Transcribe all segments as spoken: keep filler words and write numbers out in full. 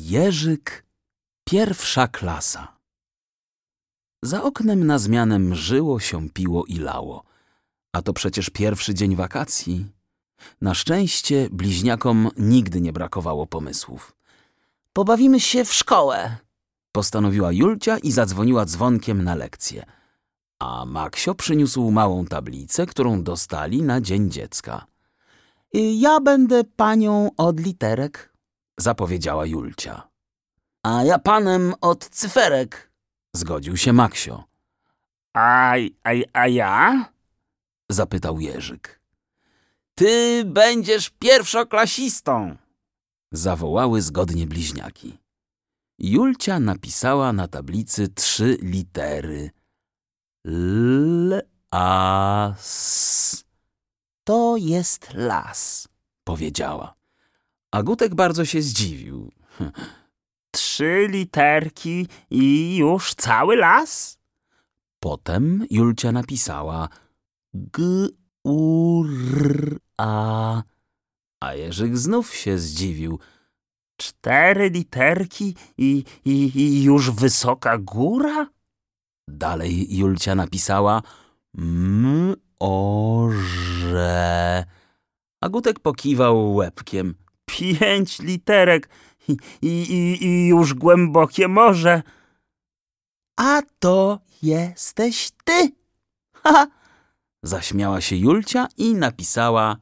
Jerzyk, pierwsza klasa. Za oknem na zmianę mrzyło, siąpiło i lało. A to przecież pierwszy dzień wakacji. Na szczęście bliźniakom nigdy nie brakowało pomysłów. Pobawimy się w szkołę, postanowiła Julcia i zadzwoniła dzwonkiem na lekcję. A Maksio przyniósł małą tablicę, którą dostali na Dzień Dziecka. Ja będę panią od literek, zapowiedziała Julcia. A ja panem od cyferek, zgodził się Maksio. A, a, a ja? Zapytał Jerzyk. Ty będziesz pierwszoklasistą, zawołały zgodnie bliźniaki. Julcia napisała na tablicy trzy litery. L, a, s. To jest las, powiedziała. A Gutek bardzo się zdziwił. Trzy literki i już cały las? Potem Julcia napisała G, U, R, A. A Jerzyk znów się zdziwił. Cztery literki i, i, i już wysoka góra? Dalej Julcia napisała M, O, Że. A Gutek pokiwał łebkiem. Pięć literek i, i, i, i już głębokie morze. A to jesteś ty. Ha! Zaśmiała się Julcia i napisała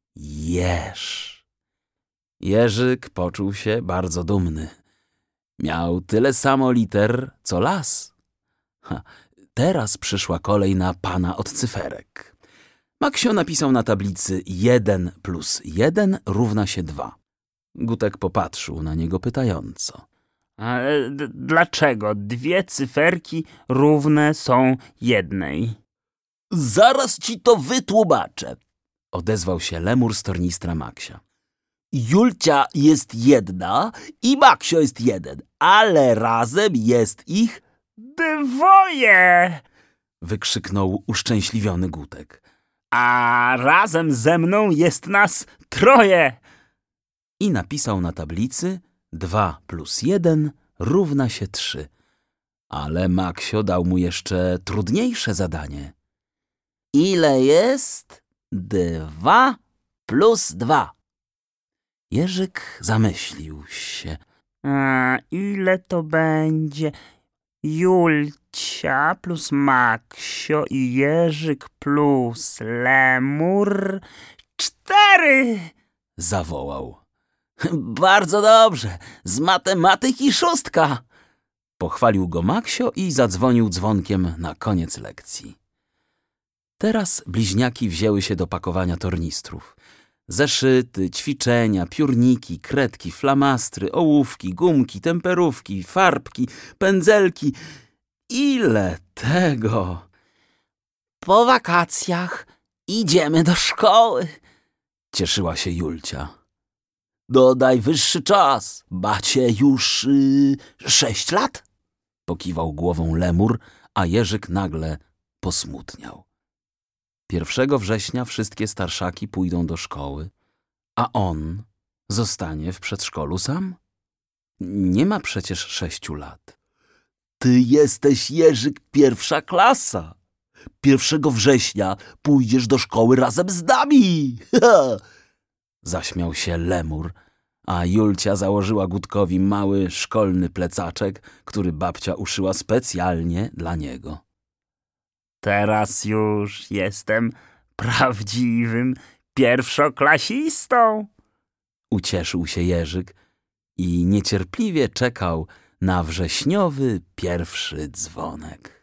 Jerz. Jerzyk poczuł się bardzo dumny. Miał tyle samo liter, co las. Ha, teraz przyszła kolej na pana od cyferek. Maksio napisał na tablicy jeden plus jeden równa się dwa. Gutek popatrzył na niego pytająco. A d- dlaczego dwie cyferki równe są jednej? Zaraz ci to wytłumaczę, odezwał się lemur z tornistra Maksia. Julcia jest jedna i Maksio jest jeden, ale razem jest ich Dwoje! wykrzyknął uszczęśliwiony Gutek. A razem ze mną jest nas troje! I napisał na tablicy dwa plus jeden równa się trzy. Ale Maksio dał mu jeszcze trudniejsze zadanie. Ile jest dwa plus dwa? Jerzyk zamyślił się. A ile to będzie? Julcia plus Maksio i Jerzyk plus lemur. Cztery! Zawołał. Bardzo dobrze, z matematyki szóstka. Pochwalił go Maksio i zadzwonił dzwonkiem na koniec lekcji. Teraz bliźniaki wzięły się do pakowania tornistrów. Zeszyty, ćwiczenia, piórniki, kredki, flamastry, ołówki, gumki, temperówki, farbki, pędzelki. Ile tego! Po wakacjach idziemy do szkoły, cieszyła się Julcia. No najwyższy czas, macie już yy, sześć lat? Pokiwał głową lemur, a Jerzyk nagle posmutniał. Pierwszego września wszystkie starszaki pójdą do szkoły, a on zostanie w przedszkolu sam? Nie ma przecież sześciu lat. Ty jesteś, Jerzyk, pierwsza klasa. Pierwszego września pójdziesz do szkoły razem z nami. Zaśmiał się lemur, a Julcia założyła Gutkowi mały szkolny plecaczek, który babcia uszyła specjalnie dla niego. Teraz już jestem prawdziwym pierwszoklasistą. Ucieszył się Jerzyk i niecierpliwie czekał na wrześniowy pierwszy dzwonek.